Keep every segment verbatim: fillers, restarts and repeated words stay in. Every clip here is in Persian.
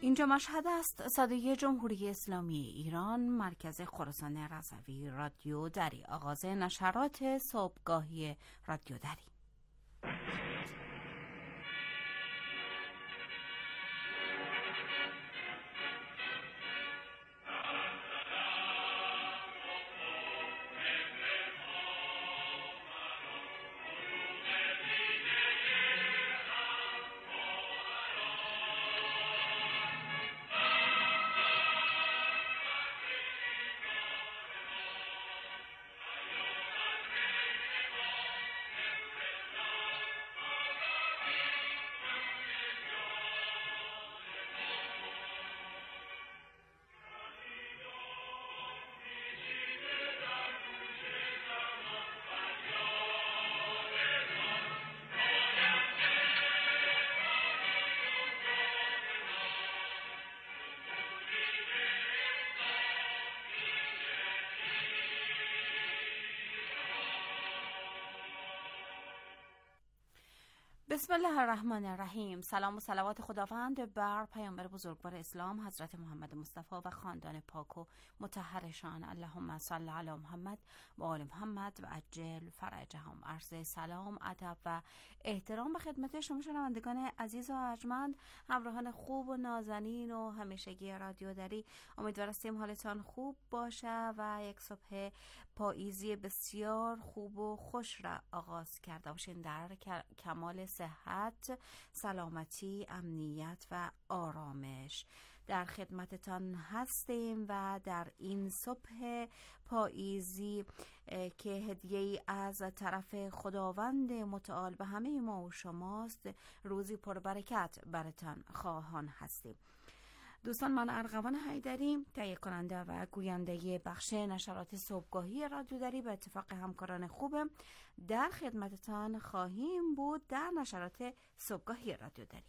اینجا مشهد است. صدای جمهوری اسلامی ایران، مرکز خراسان رضوی، رادیو دری. آغاز نشرات صبحگاهی رادیو دری. بسم الله الرحمن الرحیم. سلام و صلوات خداوند بر پیامبر بزرگوار اسلام حضرت محمد مصطفی و خاندان پاک و مطهرشان. اللهم صل علی محمد و آل محمد و عجل فرجهم. عرض سلام، ادب و احترام به خدمت شما شنوندگان عزیز و ارجمند، همراهان خوب و نازنین و همیشگی رادیو دری. امیدوار هستیم حالتان خوب باشه و یک صبح پاییزی بسیار خوب و خوش را آغاز کرده باشین در کمال صحت، سلامتی، امنیت و آرامش. در خدمتتان هستیم و در این صبح پاییزی که هدیه‌ای از طرف خداوند متعال به همه ما و شماست، روزی پربرکت براتان خواهان هستیم. دوستان، من ارغوان حیدری، تهیه کننده و گوینده بخش نشرات صبحگاهی رادیو دری، به اتفاق همکاران خوبم در خدمتتان خواهیم بود در نشرات صبحگاهی رادیو دری.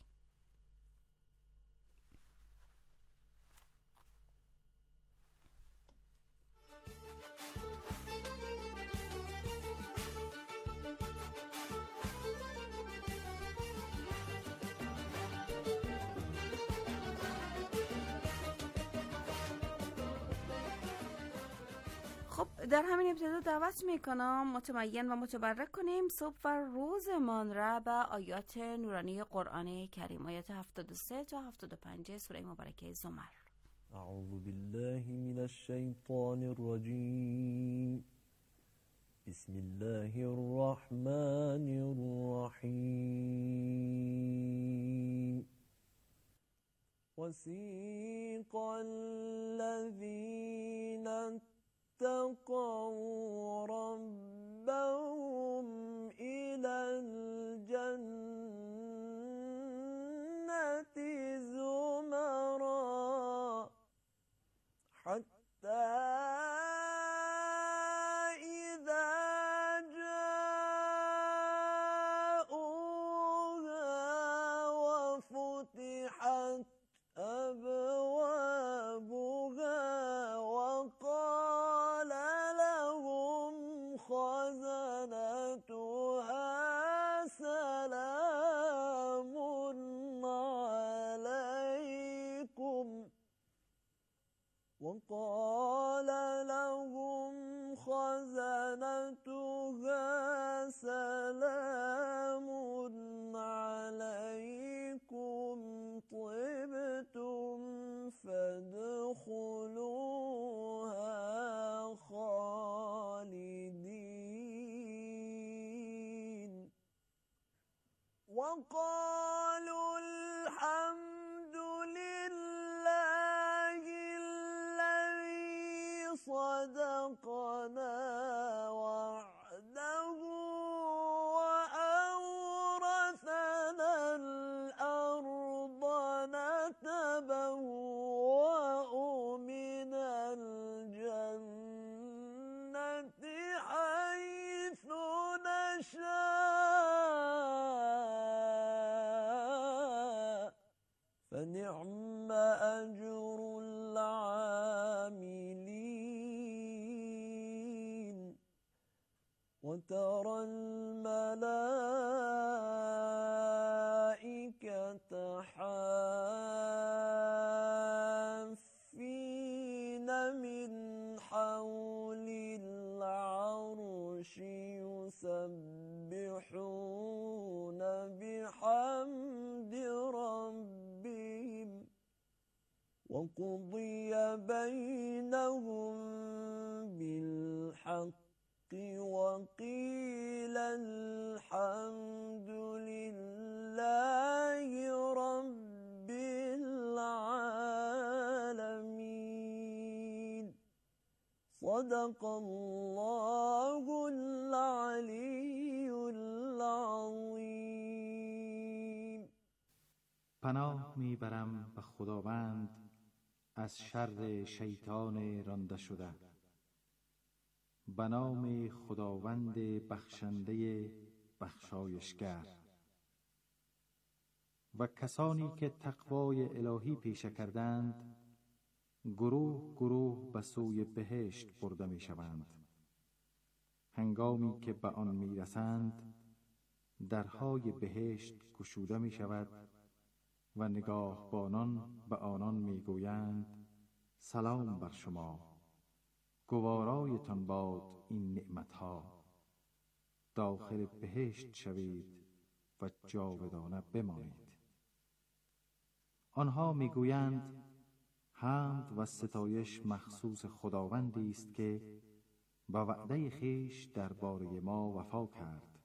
خب، در همین ابتدا دعوت میکنم متمین و متبرک کنیم صبح و روزمان را به آیات نورانی قرآن کریم، آیات هفتاد و سه تا هفتاد و پنج سوره مبارکه زمر. اعوذ بالله من الشیطان الرجیم. بسم الله الرحمن الرحیم. وسیق الذین اتقوا ربهم إلى الجنة زمرا حتى إذا جاءوها وفتحت أبوابها وقال لهم خزنتها سلام عليكم وقال لهم خزنتها سلام عليكم طبتم فادخلوها خالدين وقالوا الحمد لله الذي صدقنا وعده وأورثنا الأرض نتبوأ من الجنة حيث نشاء فنعم أجر العاملين وترى الملائكة الملائكة حافين من خشية الرحمن وقضي بينهم بالحق وقيل الحمد لله رب العالمين. صدق الله العلی العظیم. پناه میبرم به خداوند از شر شیطان رانده شده. به نام خداوند بخشنده بخشایشگر. و کسانی که تقوای الهی پیشه کردند گروه گروه به سوی بهشت برده می شوند. هنگامی که به آن می رسند درهای بهشت گشوده می شود و نگاهبانان به آنان می گویند سلام بر شما، گوارایتان باد این نعمتها. داخل بهشت شوید و جاودانه بمانید. آنها می گویند حمد و ستایش مخصوص خداوندی است که با وعده خویش درباره ما وفا کرد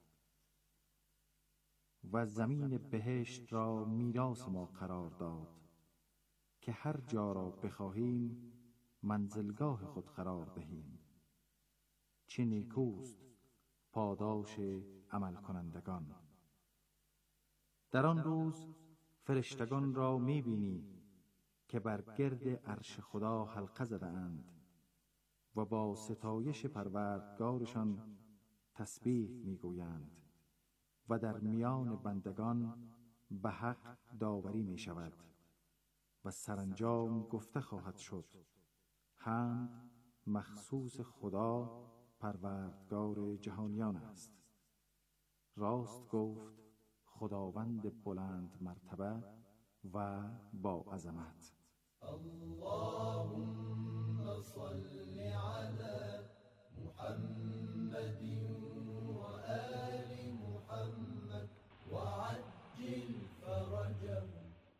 و زمین بهشت را میراث ما قرار داد که هر جا را بخواهیم منزلگاه خود قرار دهیم. چه نیکوست پاداش عمل کنندگان. در آن روز فرشتگان را میبینی که بر گرد عرش خدا حلقه زده اند و با ستایش پروردگارشان تسبیح میگویند و در میان بندگان به حق داوری می شود و سرانجام گفته خواهد شد حمد مخصوص خدا پروردگار جهانیان است. راست گفت خداوند بلند مرتبه و با عظمت. اللهم صل على محمد و آل محمد و عجل فرجهم.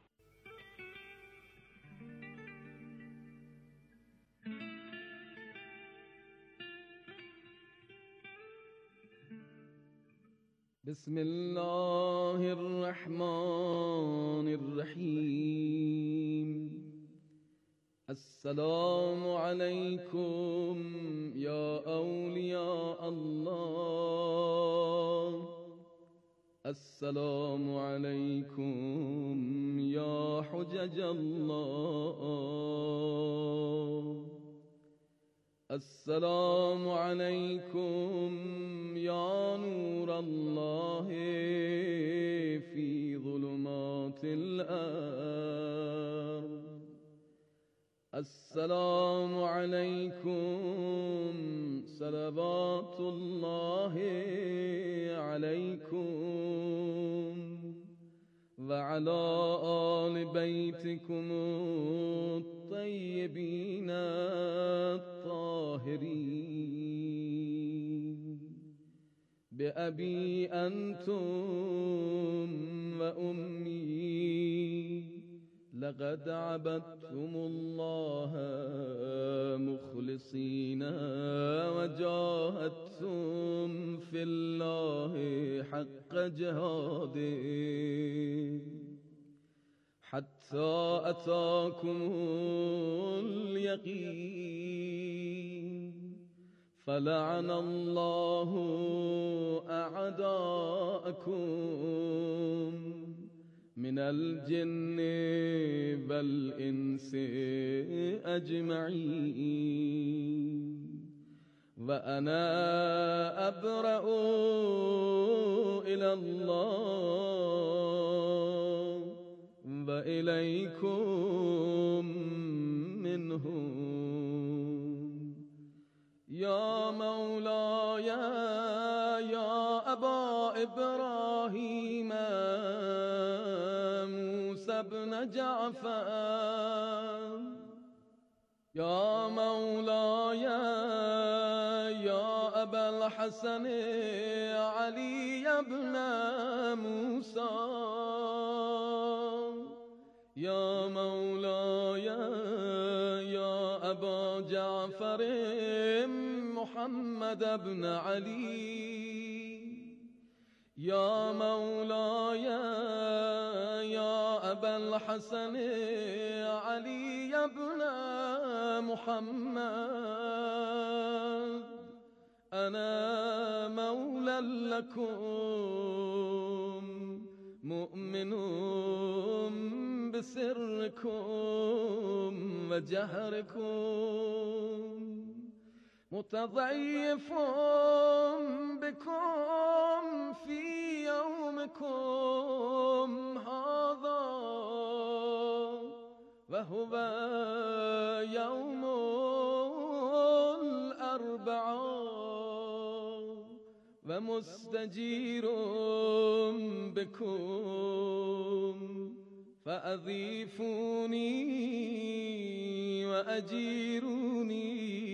بسم الله الرحمن الرحیم. السلام علیکم یا اولیاء الله. السلام علیکم یا حجج الله. السلام علیکم یا نور الله فی ظلمات الارض. السلام علیکم صلوات الله علیکم و علی آل بیتکم الطیبین الطاهرین. بأبی انتم و امی لقد عبدتم الله مخلصین و جاهدتم فی الله حق جهاده حتی اتاکم الیقین. فلعن الله اعداءکم من الجن والانس اجمعین. و انا ابرأ الی الله و الیکم منهم. یا مولاي یا ابا ابراهیم موسی بن جعفر. یا مولاي یا ابا الحسن علی بن موسی. یا مولاي أبا جعفر محمد بن علي يا مولاي يا أبا الحسن علي بن محمد أنا مولى لكم مؤمن بسركم وجهركم متضيف بكم في يومكم هذا وهو يوم الأربعاء ومستجير بكم فأضيفوني وأجيروني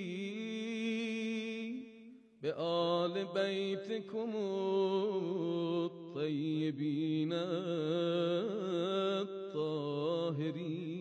بآل بيتكم الطيبين الطاهرين.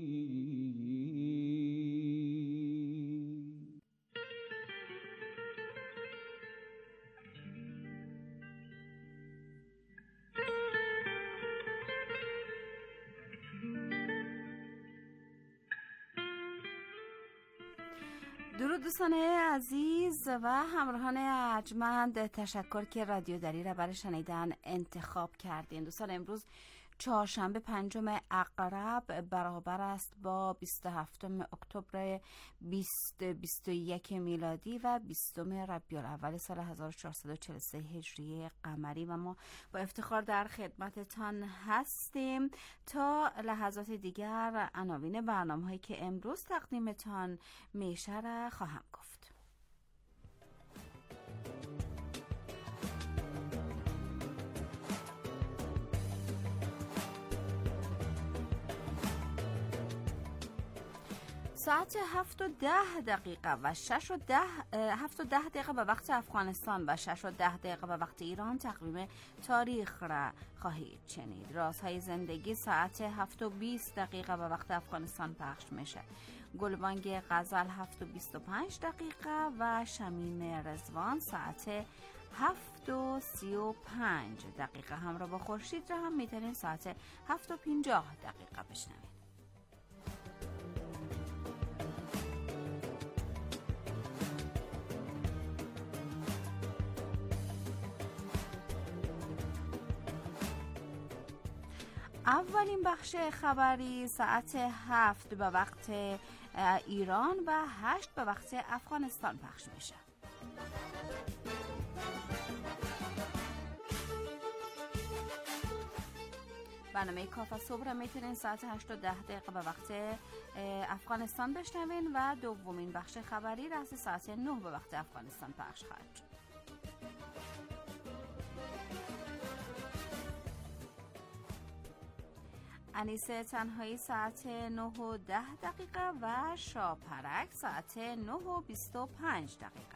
درود دوستان عزیز و همراهان ارجمند، تشکر که رادیو دری را برای شنیدن انتخاب کردین. دوستان امروز چهارشنبه پنجم عقرب برابر است با بیست و هفتم اکتبر بیست بیست و یک میلادی و بیستم ربیع الاول سال هزار و چهارصد و چهل و سه هجری قمری و ما با افتخار در خدمتتان هستیم. تا لحظات دیگر عناوین برنامه‌هایی که امروز تقدیمتان میشه را خواهم گفت. ساعت هفت و ده دقیقه و شش و ده هفت و ده دقیقه به وقت افغانستان و شش و ده دقیقه به وقت ایران تقویم تاریخ را خواهید شنید. رازهای زندگی ساعت هفت و بیست دقیقه به وقت افغانستان پخش میشه. گلبانگ غزل هفت و بیست و پنج دقیقه و شمیم رضوان ساعت هفت و سی و پنج دقیقه. همراه با خورشید را هم میتونید ساعت هفت و پنجاه دقیقه بشنوید. اولین بخش خبری ساعت هفت به وقت ایران و هشت به وقت افغانستان پخش میشه. برنامه کافه صبح را میتونین ساعت هشت و ده دقیقه به وقت افغانستان بشنوین و دومین بخش خبری رأس ساعت نه به وقت افغانستان پخش خواهد شد. انیسه تنهایی ساعت نه و ده دقیقه و شاپرک ساعت نه و بیست و پنج دقیقه.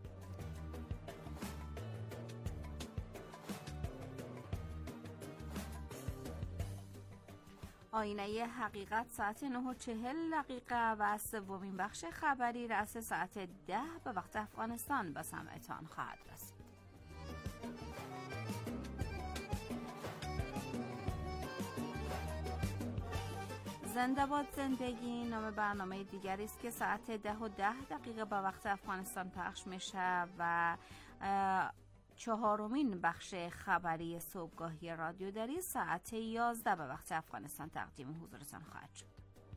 آینه حقیقت ساعت نه و چهل دقیقه و سومین بخش خبری رأس ساعت ده به وقت افغانستان به سمعتان خواهد رسید. زنده باد زندگی نام برنامه دیگری است که ساعت ده و ده دقیقه به وقت افغانستان پخش میشه و چهارمین بخش خبری صبحگاهی رادیو دری ساعت یازده به وقت افغانستان تقدیم حضورتان خواهد شد.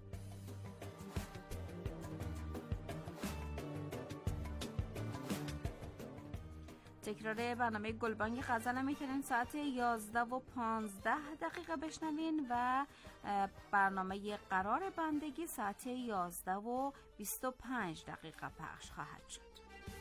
تکرار برنامه گلبانگ غزل میتونین ساعت یازده و پانزده دقیقه بشنوین و برنامه قرار بندگی ساعت یازده و بیست و پنج دقیقه پخش خواهد شد.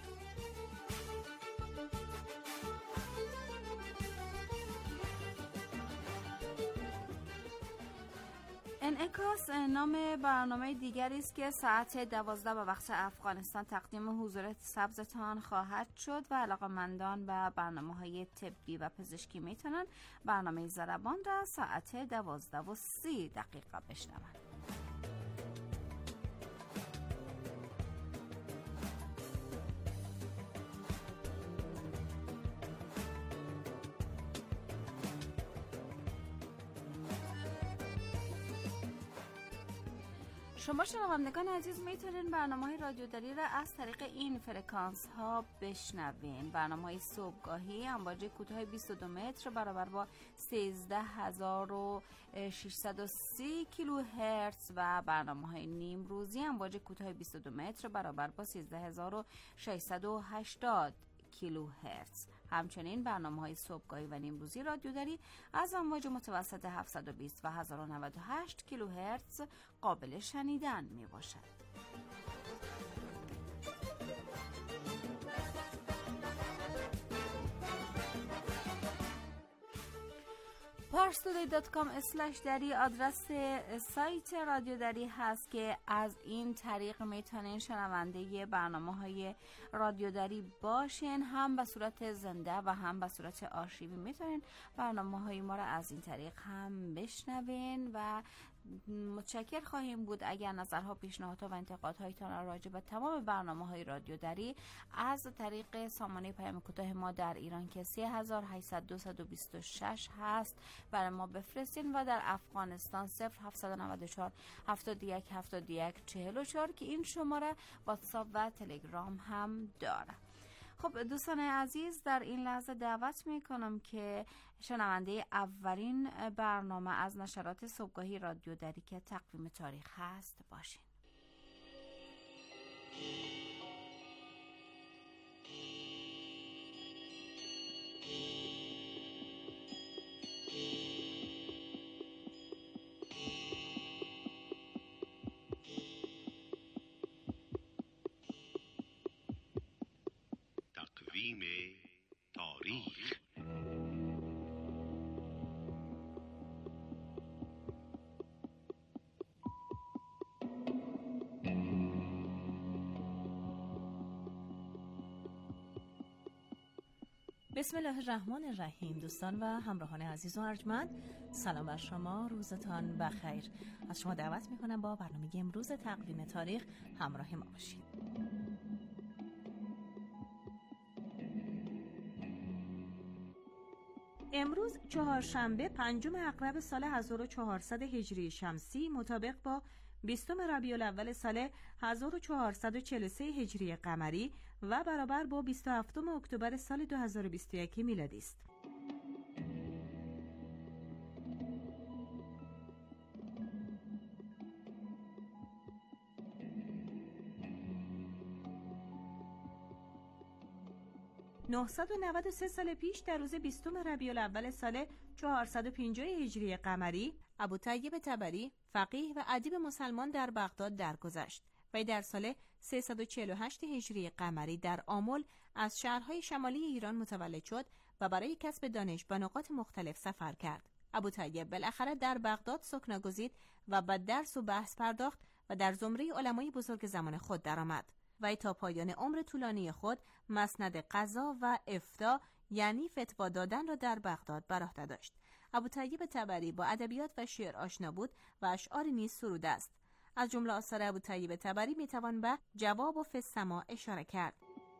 انعکاس نام برنامه دیگری است که ساعت دوازده به وقت افغانستان تقدیم حضور سبزتان خواهد شد و علاقه‌مندان به برنامه‌های طبی و پزشکی میتونن برنامه ضربان را ساعت دوازده و سی دقیقه بشنوند. شما شنوندگان عزیز میتونین برنامه‌های رادیوداری را از طریق این فرکانس ها بشنوین. برنامه‌های صبحگاهی امواج کوتاه بیست و دو متر برابر با سیزده هزار و ششصد و سی کیلوهرتز و برنامه‌های نیم روزی امواج کوتاه بیست و دو متر برابر با سیزده هزار و ششصد و هشتاد کیلوهرتز. همچنین برنامه‌های صبحگاهی و نیم روزی رادیوداری از امواج متوسط هفتصد و بیست و هزار و نود و هشت کیلوهرتز قابل شنیدن میباشد. پارستودی دات کام اسلش دری آدرس سایت رادیو دری هست که از این طریق میتونین شنونده برنامه های رادیو دری باشین. هم به صورت زنده و هم به صورت آرشیوی میتونین برنامه های ما را از این طریق هم بشنوین و متشکر خواهیم بود اگر نظرها، پیشنهادها و انتقادهایتان راجع به تمام برنامه‌های رادیو دری از طریق سامانه پیام کوتاه ما در ایران که سه هزار و هشتصد دویست و بیست و شش هست برای ما بفرستین و در افغانستان صفر هفتصد و نود و چهار هفتاد و یک هفتاد و یک چهل و چهار که این شماره واتساپ و تلگرام هم داره. خب دوستان عزیز، در این لحظه دعوت میکنم که شنونده اولین برنامه از نشرات صبحگاهی رادیو دری که تقویم تاریخ هست باشین. تقویم تاریخ. بسم الله الرحمن الرحیم. دوستان و همراهان عزیز و ارجمند، سلام بر شما، روزتان بخیر. از شما دعوت میکنم با برنامه امروز تقویم تاریخ همراه ما باشید. امروز چهارشنبه پنجم اغرب سال هزار و چهارصد هجری شمسی مطابق با بیستم ربیع الاول سال هزار و چهارصد و چهل و سه هجری قمری و برابر با بیست و هفتم اکتبر سال دو هزار و بیست و یک میلادی است. نهصد و نود و سه سال پیش در روز بیستم ربیع الاول سال چهارصد و پنجاه هجری قمری ابوطیب طبری فقیه و ادیب مسلمان در بغداد درگذشت و در سال سیصد و چهل و هشت هجری قمری در آمل از شهرهای شمالی ایران متولد شد و برای کسب دانش به نقاط مختلف سفر کرد. ابوطیب بالاخره در بغداد سکنا گزید و به درس و بحث پرداخت و در زمره علمای بزرگ زمان خود درآمد. و تا پایان عمر طولانی خود مسند قضا و افتاء یعنی فتوا دادن را در بغداد بر عهده داشت. ابوطیب طبری با ادبیات و شعر آشنا بود و اشعاری نیز سروده است. از جمله آثار ابوطیب طبری میتوان به جواب و فی السماء اشاره کرد.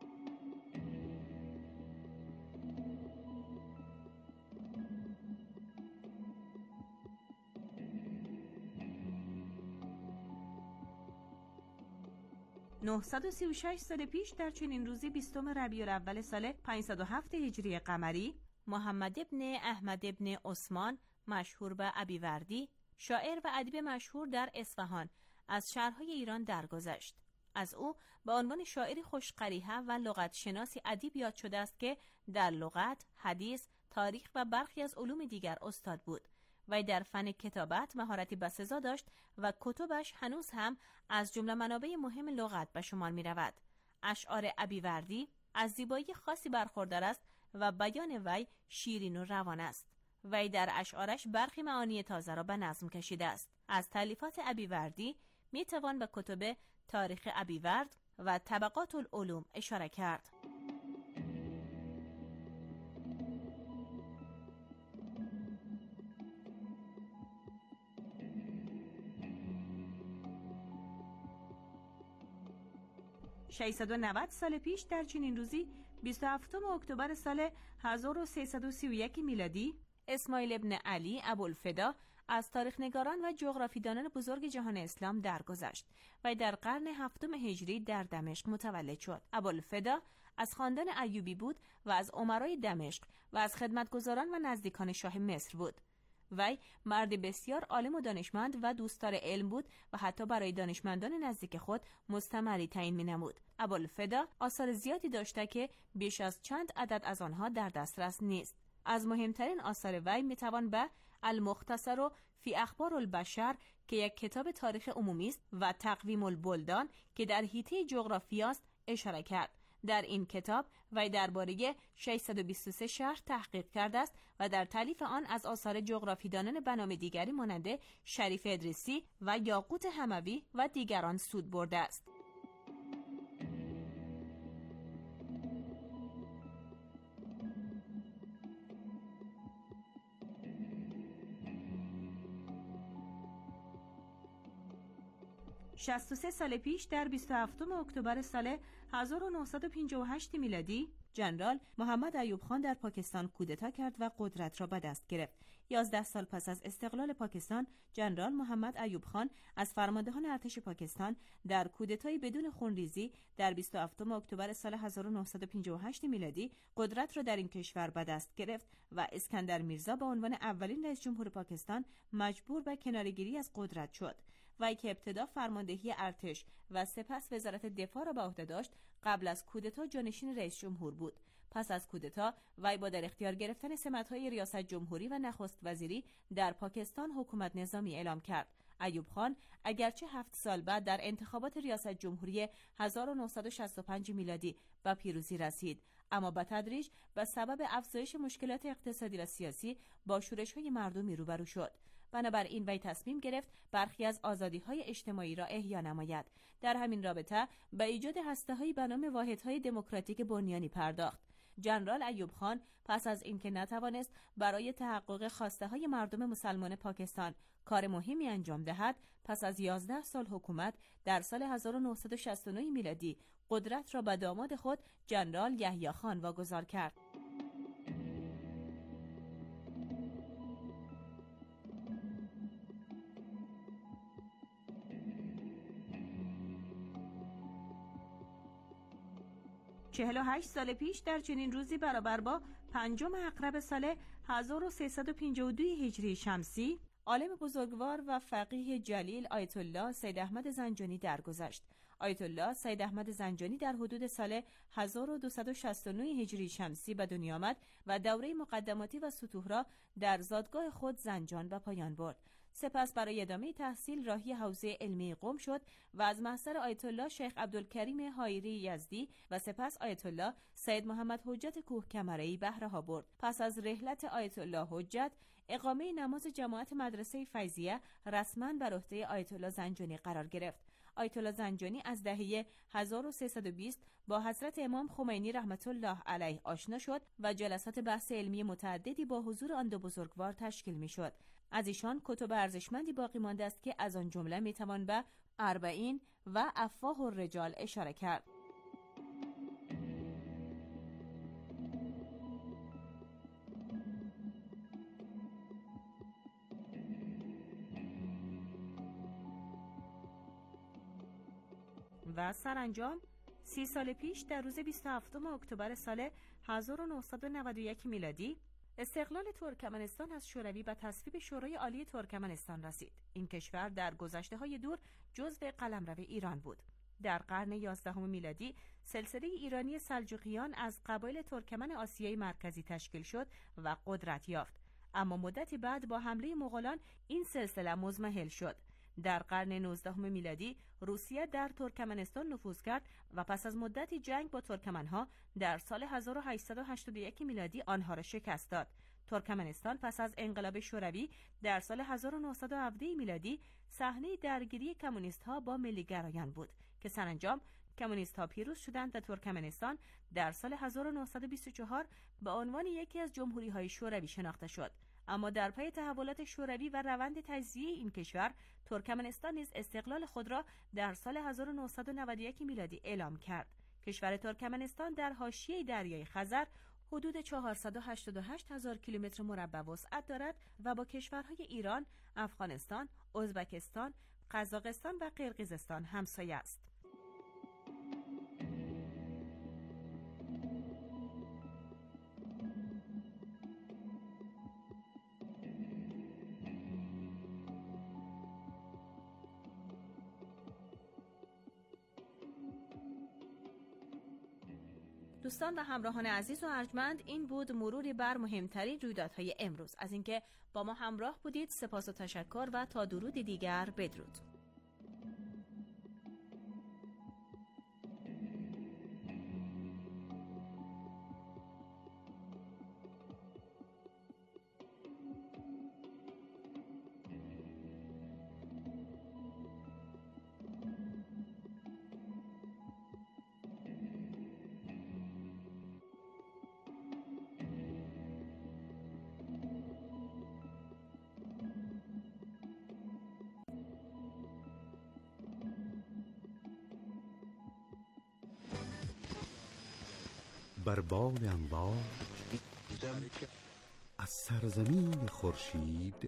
نهصد و سی و شش سال پیش در چنین روزی بیستم ربیع الاول سال پانصد و هفت هجری قمری محمد ابن احمد ابن عثمان مشهور به ابیوردی شاعر و ادیب مشهور در اصفهان از شهرهای ایران درگذشت. از او به عنوان شاعری خوشقریحه و لغت شناسی ادیب یاد شده است که در لغت، حدیث، تاریخ و برخی از علوم دیگر استاد بود. و در فن کتابت مهارتی بسزا داشت و کتبش هنوز هم از جمله منابع مهم لغت به شمار می رود. اشعار ابیوردی از زیبایی خاصی برخوردار است و بیان وی شیرین و روان است. وی در اشعارش برخی معانی تازه را به نظم کشیده است. از تالیفات ابیوردی می توان به کتب تاریخ ابیورد و طبقات العلوم اشاره کرد. ششصد و نود سال پیش در چنین روزی بیست و هفتم اکتبر سال هزار و سیصد و سی و یک میلادی اسماعیل ابن علی ابوالفدا از تاریخ‌نگاران و جغرافیدانان بزرگ جهان اسلام درگذشت و در قرن هفتم هجری در دمشق متولد شد. ابوالفدا از خاندان ایوبی بود و از امرای دمشق و از خدمتگزاران و نزدیکان شاه مصر بود. وی مرد بسیار عالم و دانشمند و دوستدار علم بود و حتی برای دانشمندان نزدیک خود مستمری تعیین می‌نمود. ابوالفدا آثار زیادی داشته که بیش از چند عدد از آنها در دسترس نیست. از مهمترین آثار وی میتوان به المختصر فی اخبار البشر که یک کتاب تاریخ عمومی است و تقویم البلدان که در حیطه جغرافیا است اشاره کرد. در این کتاب وی درباره ششصد و بیست و سه شهر تحقیق کرده است و در تالیف آن از آثار جغرافیدانان بنام دیگری مانند شریف ادریسی و یاقوت حموی و دیگران سود برده است. شصت و سه سال پیش در بیست و هفتم اکتبر سال هزار و نهصد و پنجاه و هشت میلادی ژنرال محمد ایوب خان در پاکستان کودتا کرد و قدرت را به دست گرفت. یازده سال پس از استقلال پاکستان، ژنرال محمد ایوب خان از فرماندهان ارتش پاکستان در کودتای بدون خونریزی در بیست و هفتم اکتبر سال هزار و نهصد و پنجاه و هشت میلادی قدرت را در این کشور به دست گرفت و اسکندر میرزا به عنوان اولین رئیس جمهور پاکستان مجبور به کناره‌گیری از قدرت شد. وی که ابتدا فرماندهی ارتش و سپس وزارت دفاع را به عهده داشت، قبل از کودتا جانشین رئیس جمهور بود. پس از کودتا وی با در اختیار گرفتن سمت‌های ریاست جمهوری و نخست وزیری در پاکستان حکومت نظامی اعلام کرد. ایوب خان اگرچه هفت سال بعد در انتخابات ریاست جمهوری هزار و نهصد و شصت و پنج میلادی به پیروزی رسید، اما به تدریج به سبب افزایش مشکلات اقتصادی و سیاسی با شورش‌های مردمی روبرو شد. بنابراین وی تصمیم گرفت برخی از آزادی‌های اجتماعی را احیا نماید. در همین رابطه به ایجاد هسته‌هایی به نام واحدهای دموکراتیک بنیانی پرداخت. ژنرال ایوب خان پس از اینکه نتوانست برای تحقق خواسته‌های مردم مسلمان پاکستان کار مهمی انجام دهد، پس از یازده سال حکومت در سال هزار و نهصد و شصت و نه میلادی قدرت را به داماد خود ژنرال یحیی خان واگذار کرد. چهل و هشت سال پیش در چنین روزی برابر با پنجم عقرب سال هزار و سیصد و پنجاه و دو هجری شمسی، عالم بزرگوار و فقیه جلیل آیت الله سید احمد زنجانی درگذشت. آیت الله سید احمد زنجانی در حدود سال هزار و دویست و شصت و نه هجری شمسی به دنیا آمد و دوره مقدماتی و سطوح را در زادگاه خود زنجان به پایان برد. سپس برای ادامه تحصیل راهی حوزه علمی قم شد و از محضر آیت الله شیخ عبدالکریم حایری یزدی و سپس آیت الله سید محمد حجت کوهکمره‌ای بهره ها برد. پس از رحلت آیت الله حجت، اقامه نماز جماعت مدرسه فیضیه رسما بر عهده آیت الله زنجانی قرار گرفت. آیت الله زنجانی از دهه هزار و سیصد و بیست با حضرت امام خمینی رحمت الله علیه آشنا شد و جلسات بحث علمی متعددی با حضور آن دو بزرگوار تشکیل می‌شد. از ایشان کتب ارزشمندی باقی مانده است که از آن جمله میتوان به اربعین و افواه الرجال اشاره کرد. و سرانجام سی سال پیش در روز بیست و هفتم اکتبر سال هزار و نهصد و نود و یک میلادی استقلال ترکمنستان از شوروی به تصویب شورای عالی ترکمنستان رسید. این کشور در گذشته‌های دور جزو قلمرو ایران بود. در قرن یازدهم میلادی سلسله ایرانی سلجوقیان از قبایل ترکمن آسیای مرکزی تشکیل شد و قدرت یافت. اما مدتی بعد با حمله مغولان این سلسله مضمحل شد. در قرن نوزدهم میلادی روسیه در ترکمنستان نفوذ کرد و پس از مدتی جنگ با ترکمنها در سال هزار و هشتصد و هشتاد و یک میلادی آنها را شکست داد. ترکمنستان پس از انقلاب شوروی در سال هزار و نهصد و هفده میلادی صحنه درگیری کمونیست‌ها با ملی‌گرایان بود که سرانجام کمونیست‌ها پیروز شدند و ترکمنستان در سال هزار و نهصد و بیست و چهار به عنوان یکی از جمهوری‌های شوروی شناخته شد. اما در پی تحولات شوروی و روند تجزیه این کشور، ترکمنستان نیز استقلال خود را در سال هزار و نهصد و نود و یک میلادی اعلام کرد. کشور ترکمنستان در حاشیه دریای خزر حدود چهارصد و هشتاد و هشت هزار کیلومتر مربع وسعت دارد و با کشورهای ایران، افغانستان، ازبکستان، قزاقستان و قرقیزستان همسایه است. دوستان و همراهان عزیز و ارجمند، این بود مروری بر مهمترین رویدادهای امروز. از اینکه با ما همراه بودید سپاس و تشکر و تا درودی دیگر بدرود. بر باد انوار از سرزمین خورشید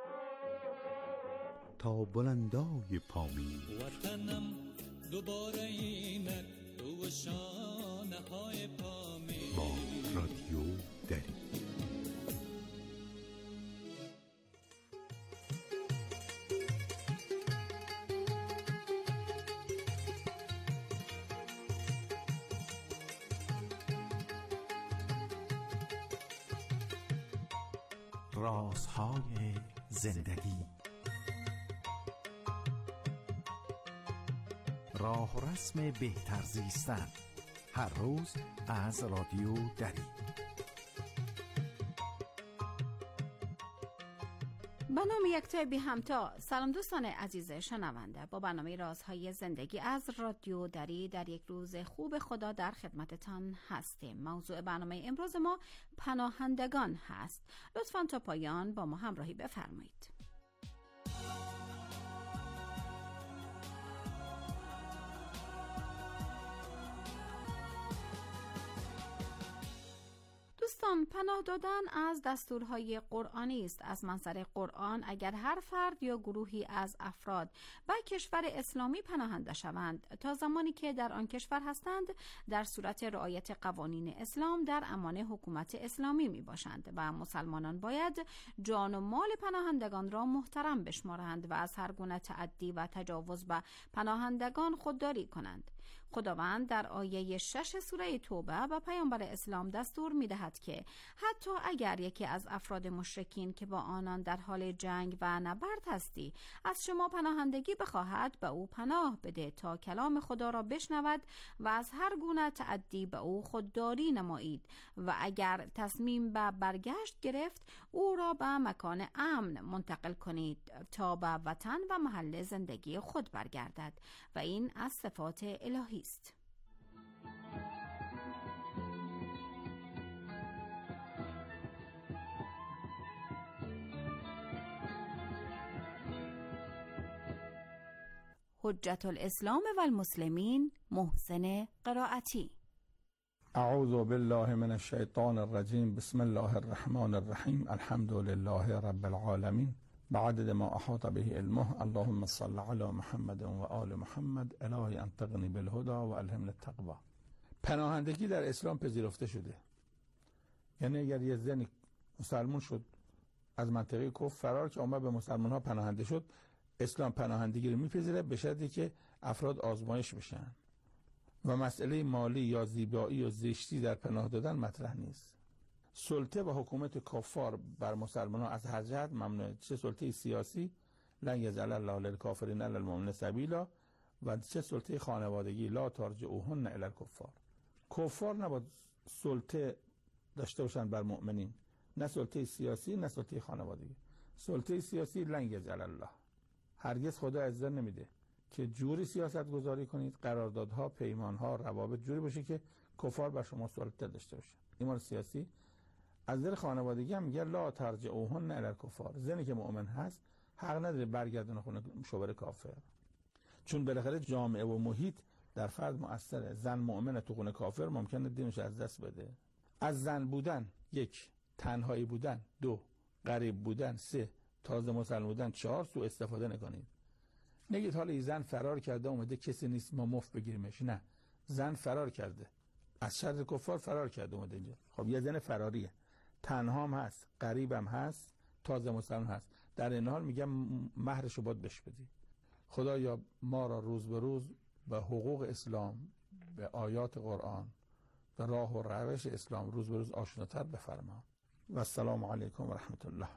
تا بلندای پامین، وطنم دوباره اینک رو شانه های پامین، با رادیو دری. رازهای زندگی، راه و رسم بهتر زیستن، هر روز از رادیو دری. به نام یکتا بی همتا. سلام دوستان عزیز شنونده، با برنامه رازهای زندگی از رادیو دری در یک روز خوب خدا در خدمتتان هستیم. موضوع برنامه امروز ما پناهندگان هست. لطفاً تا پایان با ما همراهی بفرمایید. دوستان، پناه دادن از دستورهای قرآنی است. از منظر قرآن اگر هر فرد یا گروهی از افراد به کشور اسلامی پناهنده شوند تا زمانی که در آن کشور هستند در صورت رعایت قوانین اسلام در امان حکومت اسلامی می باشند و مسلمانان باید جان و مال پناهندگان را محترم بشمارند و از هر گونه تعدی و تجاوز به پناهندگان خودداری کنند. خداوند در آیه شش سوره توبه به پیامبر اسلام دستور می دهد که حتی اگر یکی از افراد مشرکین که با آنان در حال جنگ و نبرد هستی از شما پناهندگی بخواهد به او پناه بده تا کلام خدا را بشنود و از هر گونه تعدی به او خودداری نمایید و اگر تصمیم به برگشت گرفت او را به مکان امن منتقل کنید تا به وطن و محل زندگی خود برگردد و این از صفات الهی است. حجت الاسلام و المسلمین محسن قرائتی. اعوذ بالله من الشیطان الرجیم. بسم الله الرحمن الرحیم. الحمد لله رب العالمین بعدد ما احاط به علمه. اللهم صل علی محمد و آل محمد. الهی انطقنی بالهدى و الهمنی التقوی. پناهندگی در اسلام پذیرفته شده. یعنی اگر یه زن مسلمان شد از منطقه کفر فرار که اومد به مسلمان ها پناهنده شد، اسلام پناهندگی رو میپذیره به شرطی که افراد آزمایش بشن و مسئله مالی یا زیبایی یا زشتی در پناه دادن مطرح نیست. سلطه و حکومت کفار بر مسلمان ها از هر جهت ممنوعه، چه سلطه سیاسی لن یجعل الله للکافرین علی المؤمنین سبیلا و چه سلطه خانوادگی لا ترجعوهن الی الکفار. کفار نباید سلطه داشته باشن بر مؤمنین، نه سلطه سیاسی نه سلطه خانوادگی. سلطه سیاسی لن یجعل الله، هرگز خدا اجازه نمیده که جوری سیاست گذاری کنید، قراردادها، پیمانها، روابط جوری باشه که کفار بر شما سلطه داشته باشن. ایمان سیاسی. از نظر خانوادگی هم میگه لا ترجعوهن الی الکفار، زنی که مؤمن هست حق نداره برگردونه خونه شوهر کافر، چون بالاخره جامعه و محیط در فرد مؤثره. زن مؤمن تو خونه کافر ممکنه دینش از دست بده. از زن بودن یک، تنهایی بودن دو، غریب بودن سه، تازه مسلمان بودن چهار سو استفاده نکنید. نگید حالا این زن فرار کرده اومده کسی نیست ما مفت بگیریمش. نه، زن فرار کرده، از شر کفار فرار کرده اومده اینجا. خب یه زن فراریه، تنها هم هست، غریب هم هست، تازه مسلمان هست. در این حال میگم مهرشو باید بهش بدی. خدایا ما را روز به روز به حقوق اسلام، به آیات قرآن، به راه و روش اسلام روز به روز آشناتر بفرما. و السلام علیکم و رحمت الله.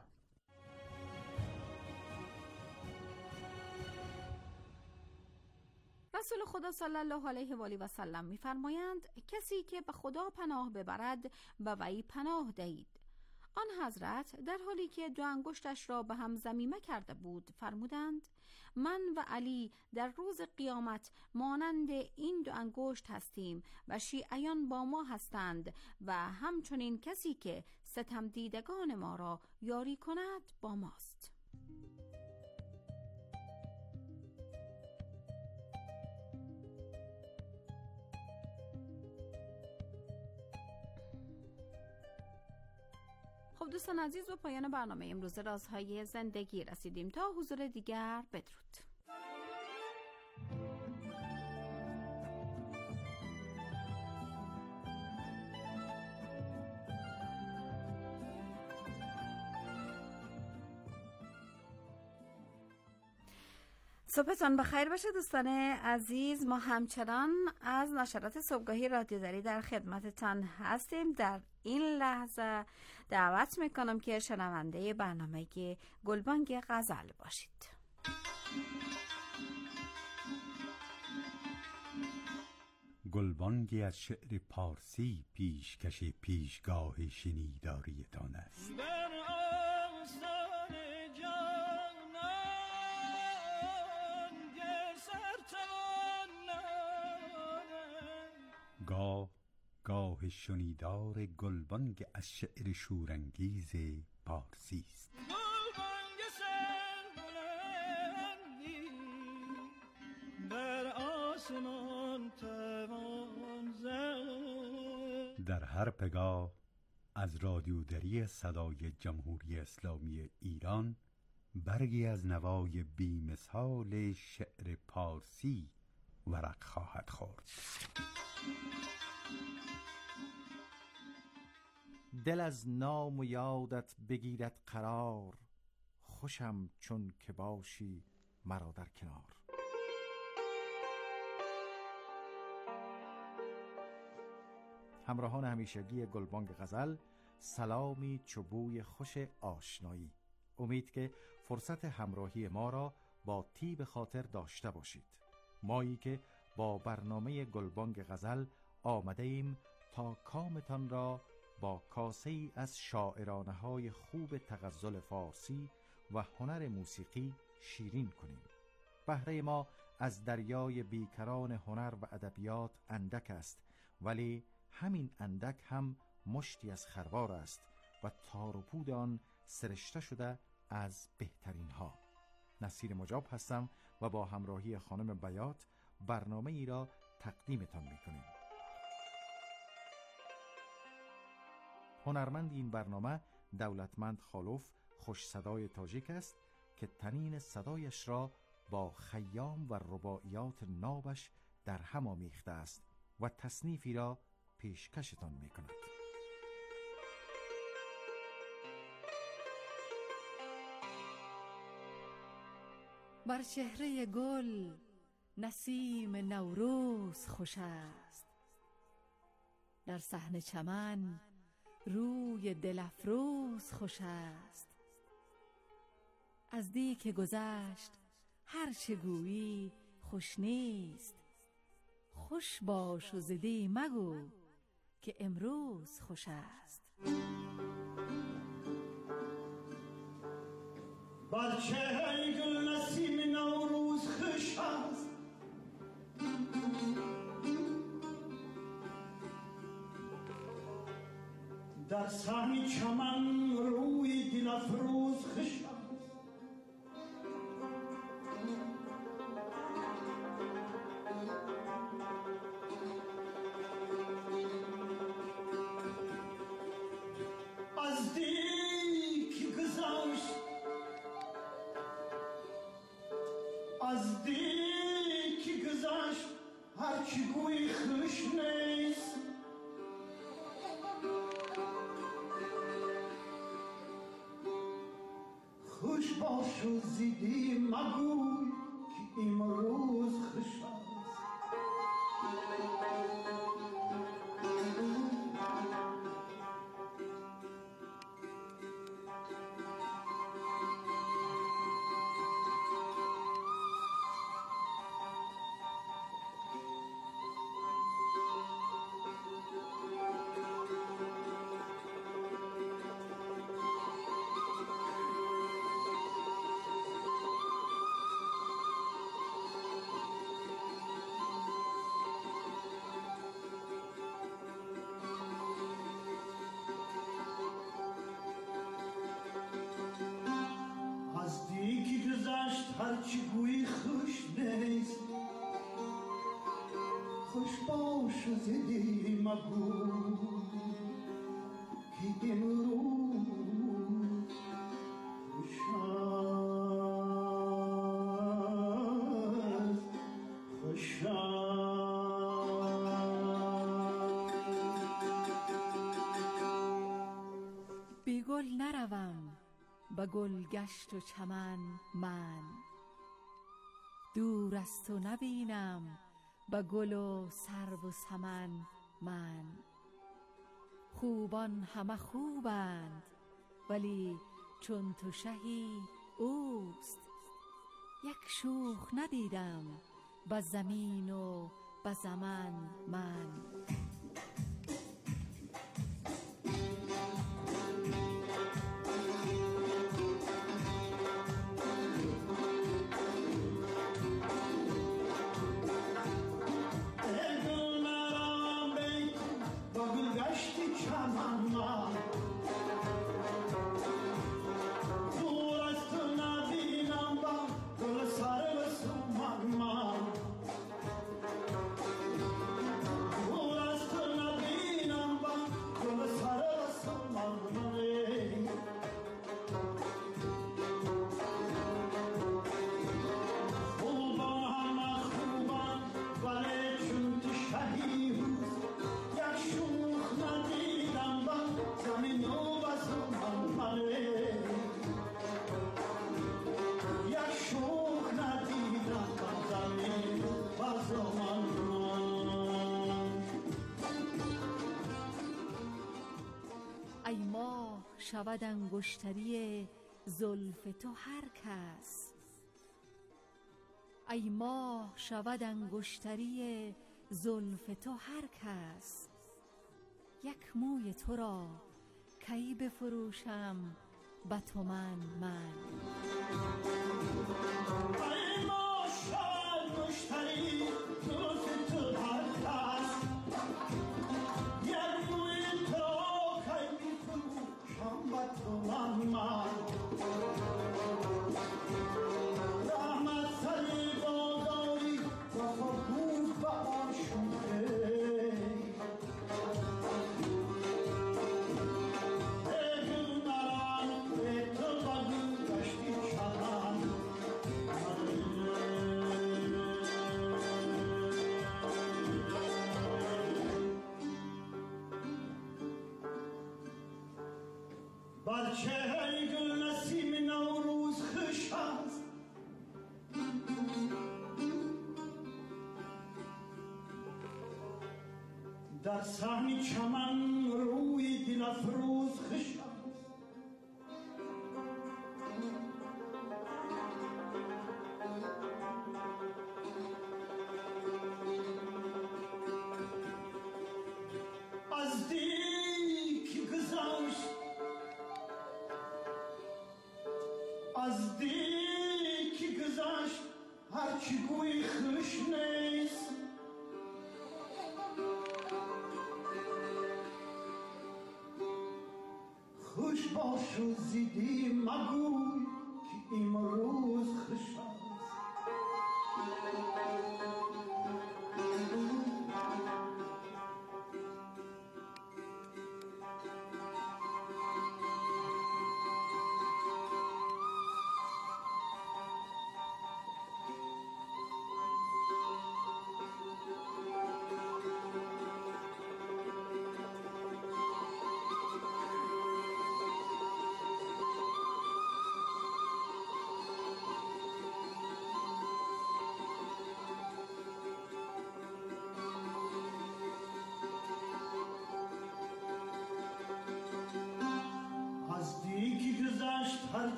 رسول خدا صلی الله علیه و آله و سلم می‌فرمایند کسی که به خدا پناه ببرد به وی پناه دهید. آن حضرت در حالی که دو انگشتش را به هم ضمیمه کرده بود فرمودند من و علی در روز قیامت مانند این دو انگشت هستیم و شیعیان با ما هستند و همچنین کسی که ستم دیدگان ما را یاری کند با ماست. خب دوستان عزیز، به پایان برنامه امروز رازهای زندگی رسیدیم. تا حضور دیگر بدرود. صبحتان بخیر باشه دوستان عزیز. ما همچنان از نشرات صبحگاهی رادیو دری در خدمتتان هستیم. در این لحظه دعوت میکنم که شنونده برنامه گلبانگ غزل باشید. گلبانگی از شعر پارسی پیشکش پیشگاه شنیداریتان است. گاه گاه شنیدار گلبانگ از شعر شورانگیز پارسی است. در هر پگاه از رادیو دری صدای جمهوری اسلامی ایران برگی از نوای بی‌مثال شعر پارسی ورق خواهد خورد. دل از نام و یادت بگیرد قرار، خوشم چون که باشی مرا در کنار. همراهان همیشگی گلبانگ غزل، سلامی چوبوی خوش آشنایی. امید که فرصت همراهی ما را با طیب خاطر داشته باشید. مایی که با برنامه گلبانگ غزل آمده ایم تا کامتان را با کاسه‌ای از شاعرانه های خوب تغزل فارسی و هنر موسیقی شیرین کنیم. بهره ما از دریای بیکران هنر و ادبیات اندک است، ولی همین اندک هم مشتی از خروار است و تار و پود آن سرشته شده از بهترین ها. نصیر مجاب هستم و با همراهی خانم بیات برنامه ای را تقدیمتان میکنیم. هنرمند این برنامه دولتمند خالوف خوش صدای تاجیک است که تنین صدایش را با خیام و رباعیات نابش در هم آمیخته است و تصنیفی را پیشکشتان می کند. بر چهره گل نسیم نوروز خوش است، در صحن چمن روی دل افروز خوش است. از دی که گذشت هر چه گویی خوش نیست، خوش باش و ز دی مگو که امروز خوش است. بر چهره گل نسیم نوروز خوش است، در صحن چمن روی دل افروز خوش است. از دی که گذشت هرچی گوی خوش نیست خوش باش و زیدی مگوی که امروز خوش است هرچی گویی خوش نیست خوش باش و زدی مگو که امروز خوش است خوش بی گل نروم به گلگشت و چمن من دور از تو نبینم به گل و سرو و سمن من خوبان همه خوبند ولی چون تو شهی اوست یک شوخ ندیدم به زمین و به زمن من ای ماه شود انگشتری زلف تو هر کس ای ماه شود انگشتری زلف تو هر کس یک موی تو را کی بفروشم به تومن من ای ماه شود انگشتری زلف تو هر کس یک موی تو را کی بفروشم به تومن من بر چهره گل نسیم نوروز خوش است در صحن چمن روی دل افروز خوش است از دی که گذشت از دی که گذشت هرچی گوی خوش نیست خوش باش و زیدی مگوی که امروز خوش است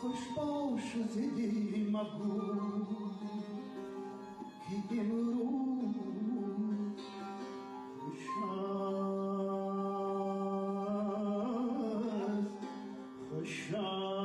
خوش باش و زدی مگو که امروز خوش است خوش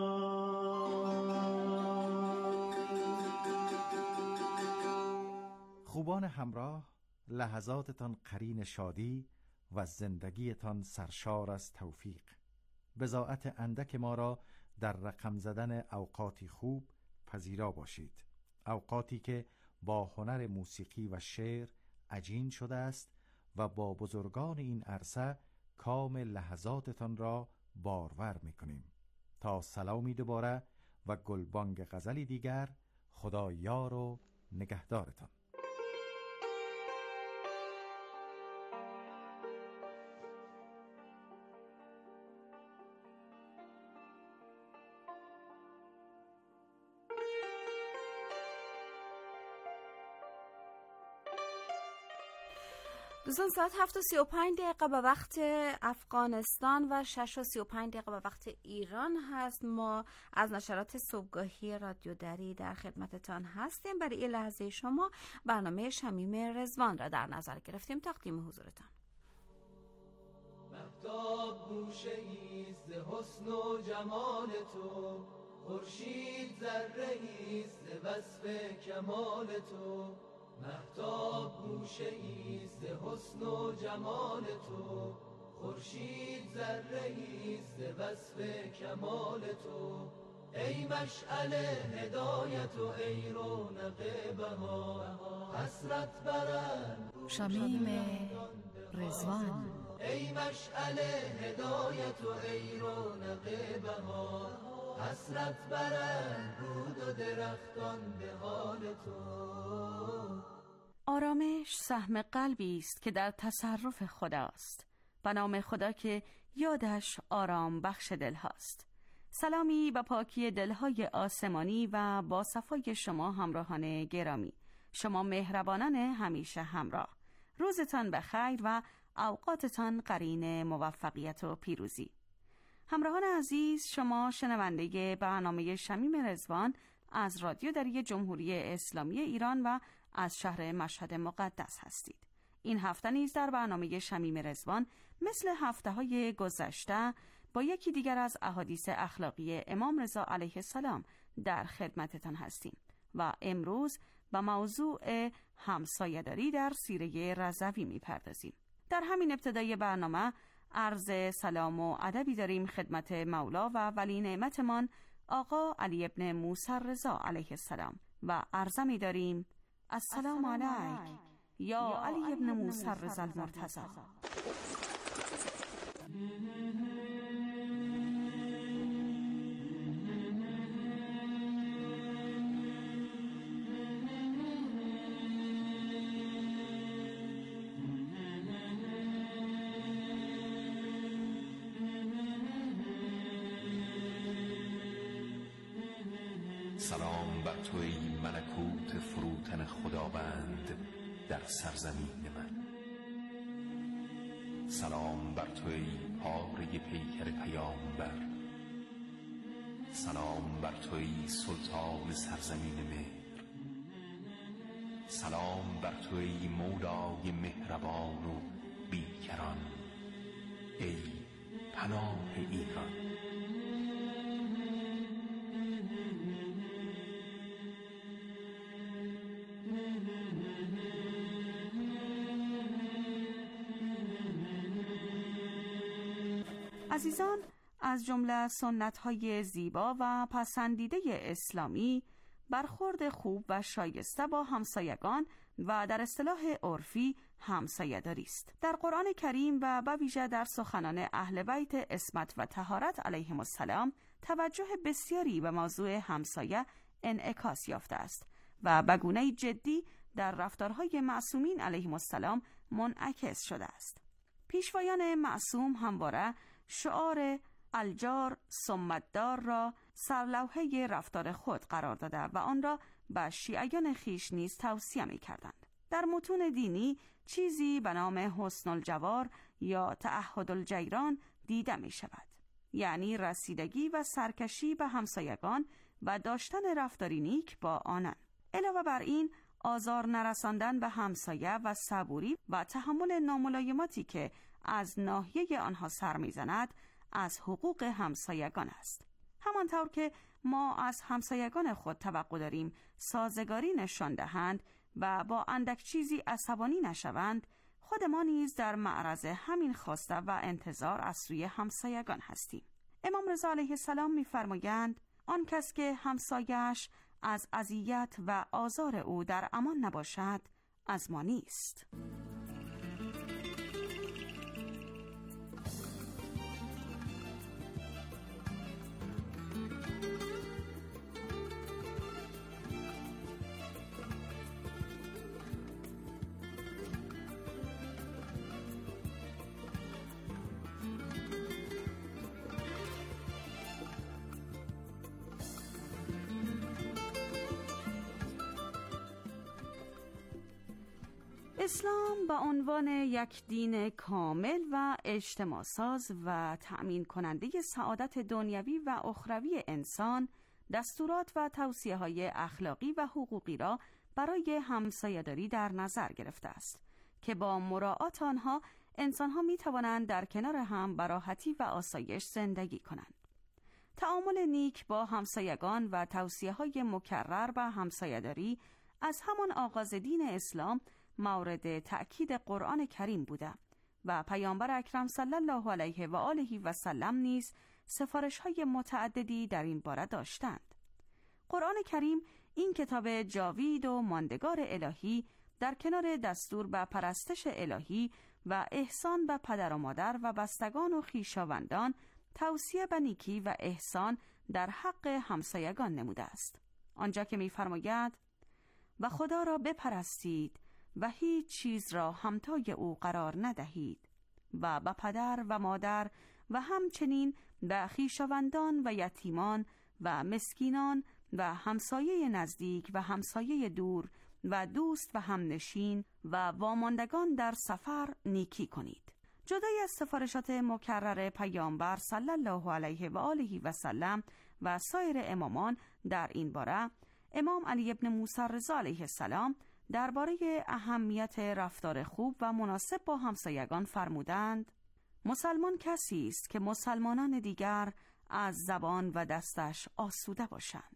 خوبان همراه، لحظاتتان قرین شادی و زندگیتان سرشار از توفیق. بضاعت اندک ما را در رقم زدن اوقاتی خوب پذیرا باشید، اوقاتی که با هنر موسیقی و شعر عجین شده است و با بزرگان این عرصه کام لحظاتتان را بارور می‌کنیم. تا سلامی دوباره و گلبانگ غزلی دیگر، خدا یار و نگهدارتان. دوستان، ساعت هفت و سی و پنج دقیقه به وقت افغانستان و شش و سی و پنج دقیقه به وقت ایران هست. ما از نشرات صبحگاهی رادیو دری در خدمتتان هستیم. برای این لحظه شما برنامه شمیم رضوان را در نظر گرفتیم تقدیم حضورتان. مهتاب گوشه ایست ز حسن و جمال تو، خورشید ذره ایست ز وصف کمال تو. مهتاب گوشه ایست ز حسن و جمال تو، خورشید ذره ایست ز وصف کمال تو. ای مشعل هدایت و ای رونق بهار، حسرت برند شمیم رضوان. ای مشعل هدایت و ای رونق بهار، حسرت برند رود و درختان به حال تو. آرامش سهم قلبی است که در تصرف خداست. به نام خدا که یادش آرام بخش دل هاست. سلامی به پاکی دلهای آسمانی و با صفای شما همراهان گرامی. شما مهربانان همیشه همراه. روزتان بخیر و اوقاتتان قرین موفقیت و پیروزی. همراهان عزیز، شما شنونده برنامه شمیم رضوان از رادیو دری جمهوری اسلامی ایران و از شهر مشهد مقدس هستید. این هفته نیز در برنامه شمیم رضوان مثل هفته‌های گذشته با یکی دیگر از احادیث اخلاقی امام رضا علیه السلام در خدمتتان هستیم و امروز به موضوع همسایه‌داری در سیره رضوی می‌پردازیم. در همین ابتدای برنامه عرض سلام و ادبی داریم خدمت مولا و ولی نعمتمان آقا علی ابن موسی رضا علیه السلام و عرضه می داریم السلام علیک یا علی ابن موسی رضا المرتضی. سلام بر تو ای ملکوت فروتن خداوند در سرزمین من. سلام بر تو ای پاره پیکر پیامبر. سلام بر تو ای سلطان سرزمین مهر. سلام بر تو ای مولای مهربان و بیکران، ای پناه ایران. عزیزان، از جمله سنت‌های زیبا و پسندیده اسلامی برخورد خوب و شایسته با همسایگان و در اصطلاح عرفی همسایه‌داری است. در قرآن کریم و به ویژه در سخنان اهل بیت عصمت و طهارت علیهم السلام توجه بسیاری به موضوع همسایه انعکاس یافته است و به گونه‌ای جدی در رفتارهای معصومین علیهم السلام منعکس شده است. پیشوایان معصوم همواره شعار الجار ثم الدار را سرلوحه رفتار خود قرار داده و آن را به شیعیان خیش نیز توصیه می کردند. در متون دینی چیزی به نام حسن الجوار یا تعهد الجیران دیده می شود. یعنی رسیدگی و سرکشی به همسایگان و داشتن رفتاری نیک با آنان. علاوه بر این، آزار نرساندن به همسایه و صبوری و تحمل ناملایماتی که از ناحیه آنها سر می‌زند از حقوق همسایگان است. همانطور که ما از همسایگان خود توقع داریم سازگاری نشان دهند و با اندک چیزی عصبانی نشوند، خود ما نیز در معرض همین خواسته و انتظار از سوی همسایگان هستیم. امام رضا علیه السلام می‌فرمایند آن کس که همسایه‌اش از اذیت و آزار او در امان نباشد از ما نیست. اسلام به عنوان یک دین کامل و اجتماع ساز و تأمین کننده سعادت دنیوی و اخروی انسان، دستورات و توصیه‌های اخلاقی و حقوقی را برای همسایه‌داری در نظر گرفته است که با مراعات آنها انسان‌ها می‌توانند در کنار هم به راحتی و آسایش زندگی کنند. تعامل نیک با همسایگان و توصیه‌های مکرر به همسایه‌داری از همان آغاز دین اسلام مورد تأکید قرآن کریم بوده و پیامبر اکرم صلی الله علیه و آله و سلم نیز سفارش‌های متعددی در این باره داشتند. قرآن کریم، این کتاب جاوید و ماندگار الهی، در کنار دستور به پرستش الهی و احسان به پدر و مادر و بستگان و خویشاوندان، توصیه به نیکی و احسان در حق همسایگان نموده است. آنجا که می‌فرماید و خدا را بپرستید و هیچ چیز را همتای او قرار ندهید و به پدر و مادر و همچنین به خویشاوندان و یتیمان و مسکینان و همسایه نزدیک و همسایه دور و دوست و همنشین و واماندگان در سفر نیکی کنید. جدای از سفارشات مکرر پیامبر صلی الله علیه و آله و سلم و سایر امامان در این باره، امام علی ابن موسی رضا علیه السلام درباره اهمیت رفتار خوب و مناسب با همسایگان فرمودند: مسلمان کسی است که مسلمانان دیگر از زبان و دستش آسوده باشند.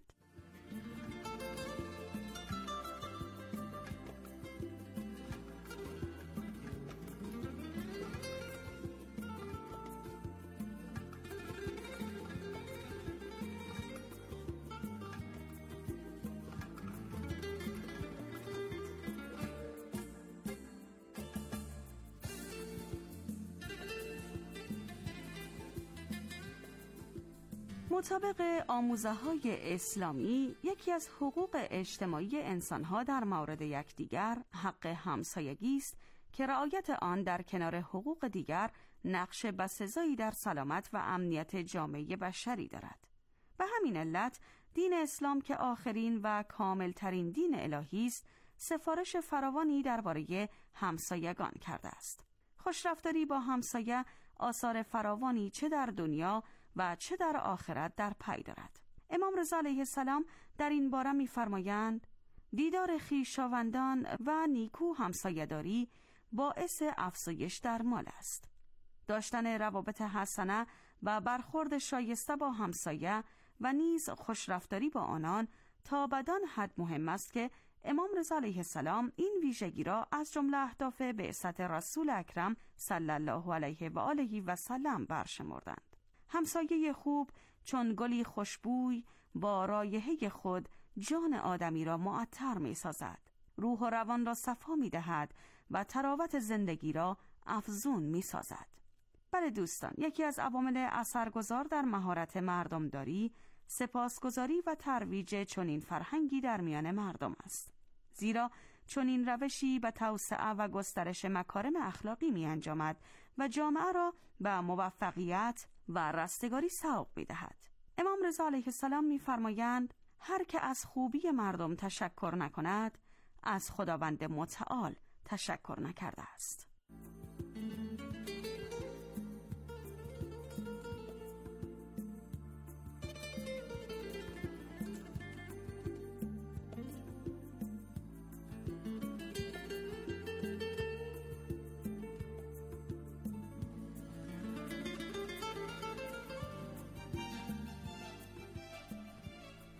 مطابق آموزه‌های اسلامی، یکی از حقوق اجتماعی انسان‌ها در مورد یکدیگر حق همسایگی است که رعایت آن در کنار حقوق دیگر نقش بسزایی در سلامت و امنیت جامعه بشری دارد. به همین علت دین اسلام که آخرین و کاملترین دین الهی است، سفارش فراوانی درباره همسایگان کرده است. خوشرفتاری با همسایه آثار فراوانی چه در دنیا و چه در آخرت در پی دارد. امام رضا علیه السلام در این باره می‌فرمایند: دیدار خویشاوندان و نیکو همسایه‌داری باعث افزایش در مال است. داشتن روابط حسنه و برخورد شایسته با همسایه و نیز خوشرفتاری با آنان تا بدان حد مهم است که امام رضا علیه السلام این ویژگی را از جمله اهداف بعثت رسول اکرم صلی الله علیه و آله و سلم برشمردند. همسایه خوب چون گلی خوشبوی با رایحه خود جان آدمی را معطر می سازد، روح و روان را صفا می دهد و تراوت زندگی را افزون می سازد. بله دوستان، یکی از عوامل اثرگذار در مهارت مردمداری سپاسگزاری و ترویج چنین فرهنگی در میان مردم است. زیرا چنین روشی به توسعه و گسترش مکارم اخلاقی می انجامد و جامعه را به موفقیت و رستگاری سوق می دهد. امام رضا علیه السلام می فرمایند: هر که از خوبی مردم تشکر نکند از خداوند متعال تشکر نکرده است.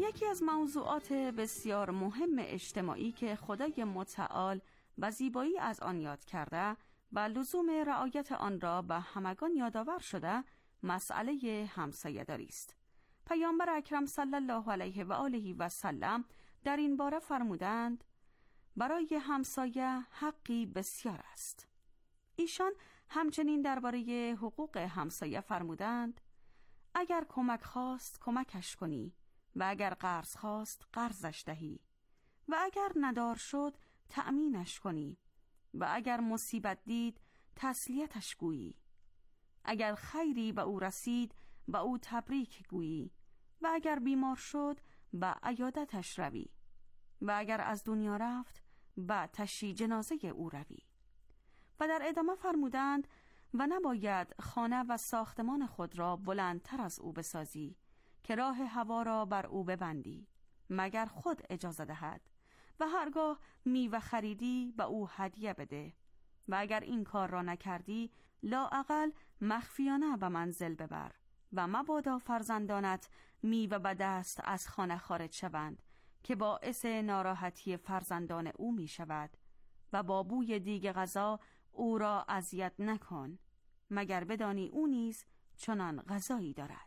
یکی از موضوعات بسیار مهم اجتماعی که خدای متعال و زیبایی از آن یاد کرده و لزوم رعایت آن را به همگان یادآور شده، مسئله همسایه‌داری است. پیامبر اکرم صلی الله علیه و آله و سلم در این باره فرمودند: برای همسایه حقی بسیار است. ایشان همچنین درباره حقوق همسایه فرمودند: اگر کمک خواست کمکش کنی و اگر قرض خواست قرضش دهی و اگر ندار شد تأمینش کنی و اگر مصیبت دید تسلیتش گویی. اگر خیری به او رسید به او تبریک گویی و اگر بیمار شد به عیادتش روی و اگر از دنیا رفت به تشییع جنازه او روی. و در ادامه فرمودند: و نباید خانه و ساختمان خود را بلندتر از او بسازی که راه هوا را بر او ببندی مگر خود اجازه دهد و هرگاه میوه خریدی به او هدیه بده و اگر این کار را نکردی لااقل مخفیانه به منزل ببر و مبادا فرزندانت میوه به دست از خانه خارج شوند که باعث ناراحتی فرزندان او می شود و با بوی دیگ غذا او را اذیت نکن مگر بدانی او نیز چنان غذایی دارد.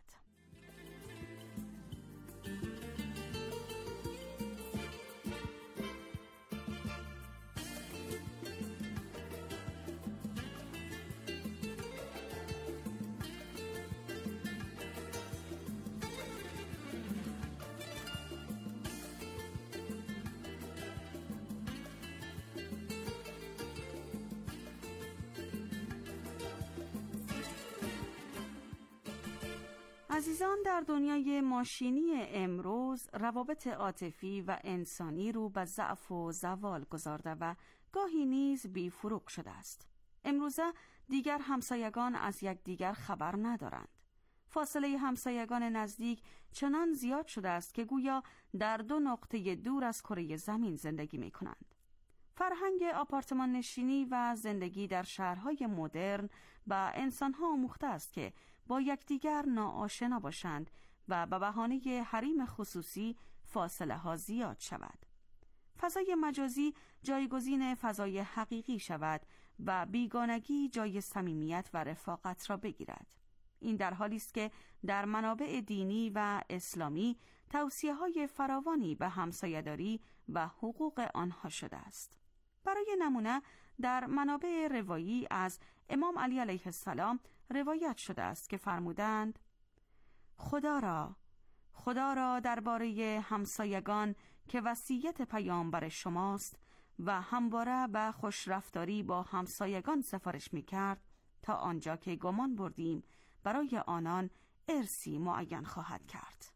عزیزان، در دنیای ماشینی امروز روابط عاطفی و انسانی رو به ضعف و زوال گذارده و گاهی نیز بی فروغ شده است. امروزه دیگر همسایگان از یکدیگر خبر ندارند. فاصله همسایگان نزدیک چنان زیاد شده است که گویا در دو نقطه دور از کره زمین زندگی می کنند. فرهنگ آپارتمان نشینی و زندگی در شهرهای مدرن به انسانها آموخته است که با یکدیگر ناآشنا باشند و به بهانه حریم خصوصی فاصله ها زیاد شود. فضای مجازی جایگزین فضای حقیقی شود و بیگانگی جای صمیمیت و رفاقت را بگیرد. این در حالی است که در منابع دینی و اسلامی توصیه‌های فراوانی به همسایه‌داری و حقوق آنها شده است. برای نمونه در منابع روایی از امام علی علیه السلام روایت شده است که فرمودند: خدا را خدا را درباره همسایگان که وصیت پیامبر شماست و همواره به خوشرفتاری با همسایگان سفارش می‌کرد تا آنجا که گمان بردیم برای آنان ارثی معین خواهد کرد.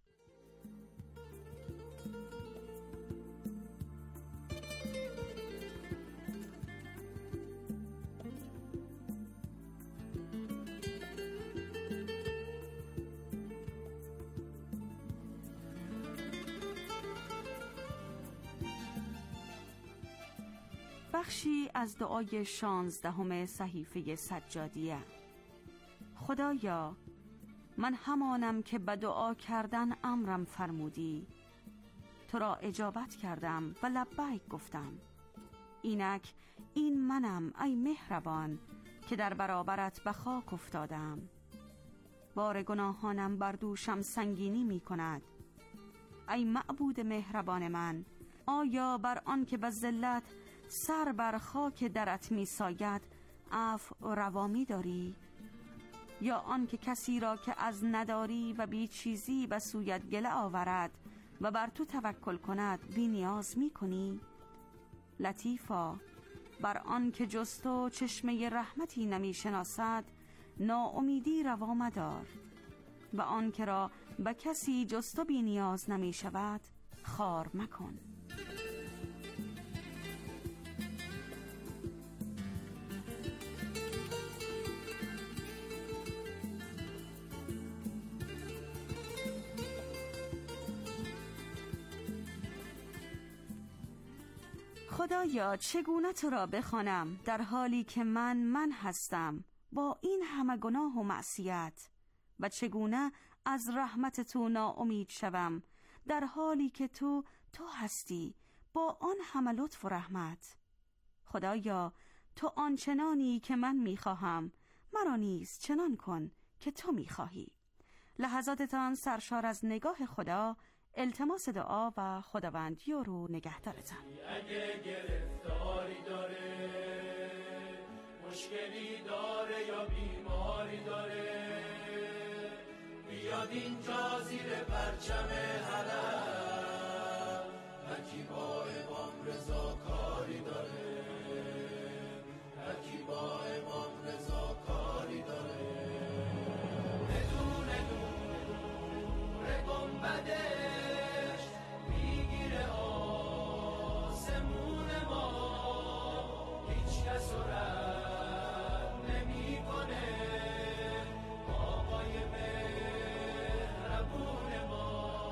بخشی از دعای شانزدهم صحیفه سجادیه. خدایا، من همانم که به دعا کردن امرم فرمودی، تو را اجابت کردم و لبیک گفتم. اینک این منم ای مهربان که در برابرت به خاک افتادم. بار گناهانم بر دوشم سنگینی می کند. ای معبود مهربان من، آیا بر آن که به ذلت سر بر خاک درت می ساید عفو و روامی داری؟ یا آن که کسی را که از نداری و بی چیزی به سویت گله آورد و بر تو توکل کند بی نیاز می کنی؟ لطیفا، بر آن که جز تو چشمه رحمتی نمی شناسد ناامیدی روا مدار و آن که را به کسی جز تو بی نیاز نمی شود خار مکن. خدایا، چگونه تو را بخوانم در حالی که من من هستم با این همه گناه و معصیت، و چگونه از رحمت تو ناامید شوم در حالی که تو تو هستی با آن همه لطف و رحمت. خدایا تو آنچنانی که من میخواهم مرا نیز چنان کن که تو میخواهی. لحظاتتان سرشار از نگاه خدا، التماس دعا و خداوندی رو نگهدارتان. اگه گرفتاری داره، مشکلی داره یا بیماری داره، بیاد اینجا زیر پرچم حرم، هرکی با امام رضا کاری داره، هرکی با امام رضا کاری داره. بدون نور گنبدش میگیره آسمون ما، هیچ کس رو رد نمی کنه آقای مهربون ما.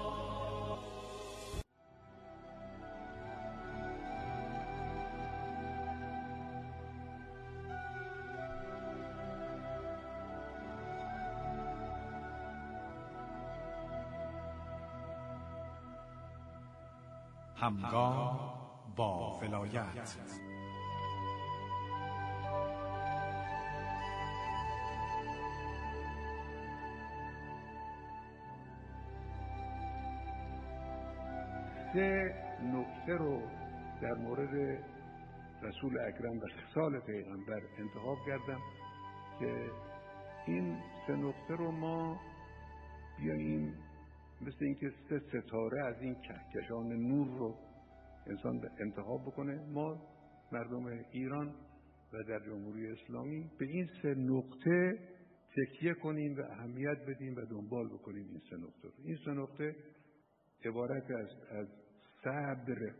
همگام با ولایت. سه نکته رو در مورد رسول اکرم و خصال پیغمبر انتخاب کردم که این سه نکته رو ما بیاییم مثل اینکه سه ستاره از این کهکشان نور رو انسان انتخاب بکنه. ما مردم ایران و در جمهوری اسلامی به این سه نقطه تکیه کنیم و اهمیت بدیم و دنبال بکنیم این سه نقطه رو. این سه نقطه عبارت از از صبر،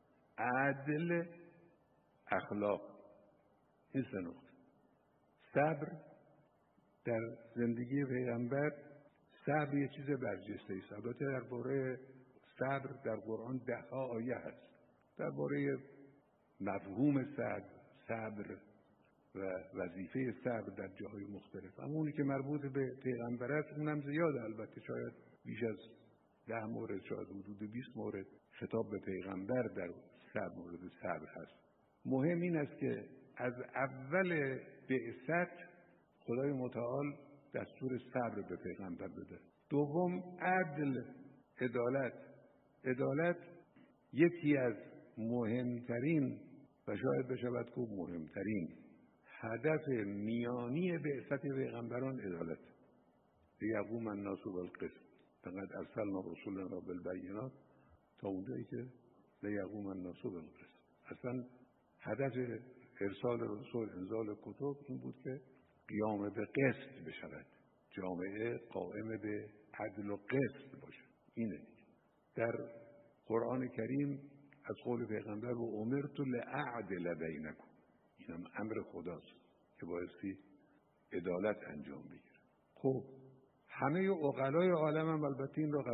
عدل، اخلاق. این سه نقطه. صبر در زندگی پیغمبر، صبر یه چیز برجسته است. البته درباره صبر در قرآن ده ها آیه هست درباره مفهوم صبر، صبر و وظیفه صبر در جاهای مختلف. اما اونی که مربوط به پیغمبر است اونم زیاده، البته شاید بیش از ده مورد، شاید حدود بیست مورد خطاب به پیغمبر در صبر مورد صبر هست. مهم این است که از اول بعثت خدای متعال دستور صبر به پیغمبر بده. دوم عدل، عدالت. عدالت یکی از مهمترین و شاید بشود گفت مهمترین هدف میانی بعثت پیغمبران عدالت. لیقوم الناس بالقسط، فقد ارسلنا رسولنا بالبینات، تا اونجایی که لیقوم الناس بالقسط. اصلا هدف ارسال رسول، انزال کتب این بود که قیام به قسط بشود، جامعه قائم به عدل و قسط باشد. اینه در قرآن کریم از قول پیغمبر و امرت لاعدل بینکم، اینم امر خداست که بایستی عدالت انجام بگیره. خب همه عقلای عالم هم البته این را